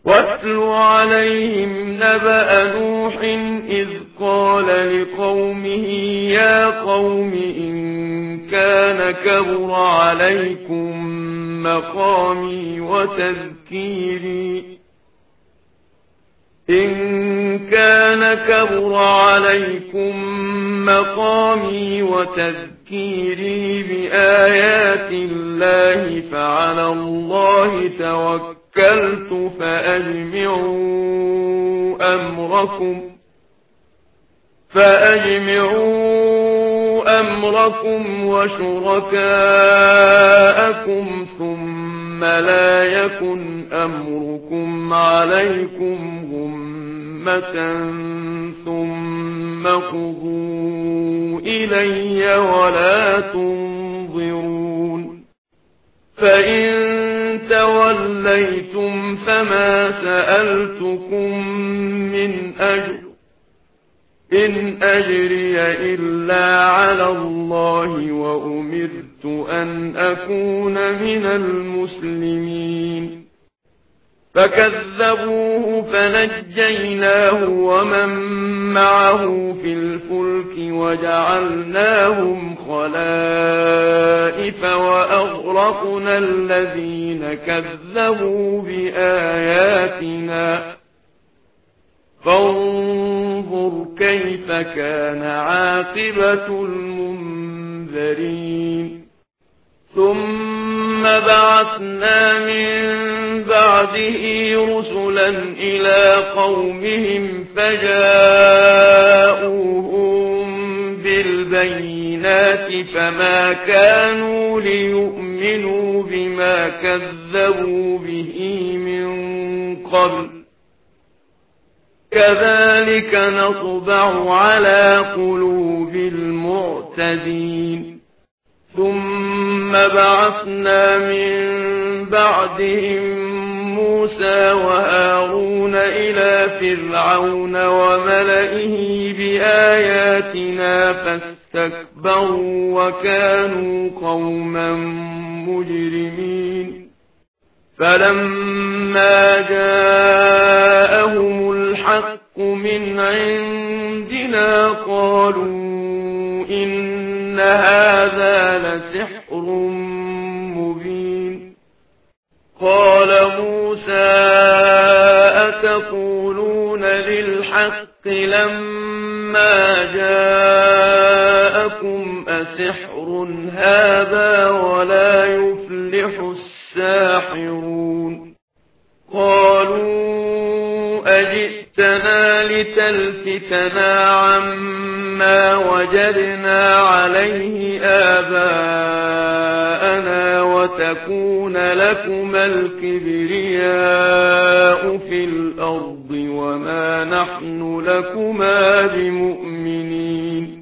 واتل عليهم نبأ نوح إذ قال لقومه يا قوم إن كان كبر عليكم مقامي وتذكيري بآيات الله فعلى الله توكلت فأجمعوا أمركم وشركاءكم ثم لا يكن أمركم عليكم غمة ثم قضوا إلي ولا تنظرون فإن توليتم فما سألتكم من أجر إن أجري إلا على الله وأمرت أن أكون من المسلمين فكذبوه فنجيناه ومن معه في الفلك وجعلناهم خلائف وأغرقنا الذين كذبوا بآياتنا فانظر كيف كان عاقبة المنذرين ثم بعثنا من بعده رسلا إلى قومهم فجاءوهم بالبينات فما كانوا ليؤمنوا بما كذبوا به من قبل كذلك نطبع على قلوب المعتدين ثم بعثنا من بعدهم موسى وهارون إلى فرعون وملئه بآياتنا فاستكبروا وكانوا قوما مجرمين فلما جاءهم الحق من عندنا قالوا إن هذا لسحر مبين قال موسى أتقولون للحق لما جاءكم أسحر هذا ولا يفلح الساحرون قالوا أجئتنا لتلفتنا عما وجدنا عليه آباءنا وتكون لكما الكبرياء في الأرض وما نحن لكما بمؤمنين